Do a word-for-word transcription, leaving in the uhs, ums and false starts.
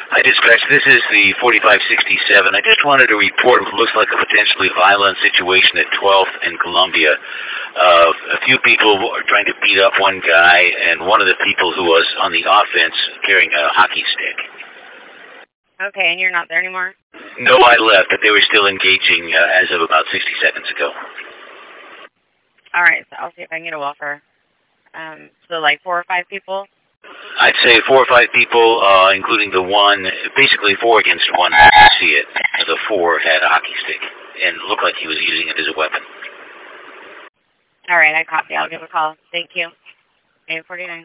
Hi, dispatch. This is the forty-five sixty-seven. I just wanted to report what looks like a potentially violent situation at twelfth and Columbia. Uh, a few people are trying to beat up one guy, and one of the people who was on the offense carrying a hockey stick. Okay, and you're not there anymore? No, I left, but they were still engaging uh, as of about sixty seconds ago. All right, so I'll see if I can get a walker. Um, so like four or five people? I'd say four or five people, uh, including the one, basically four against one. I can see it. The four had a hockey stick and looked like he was using it as a weapon. All right, I copy. I'll give a call. Thank you. eight forty-nine.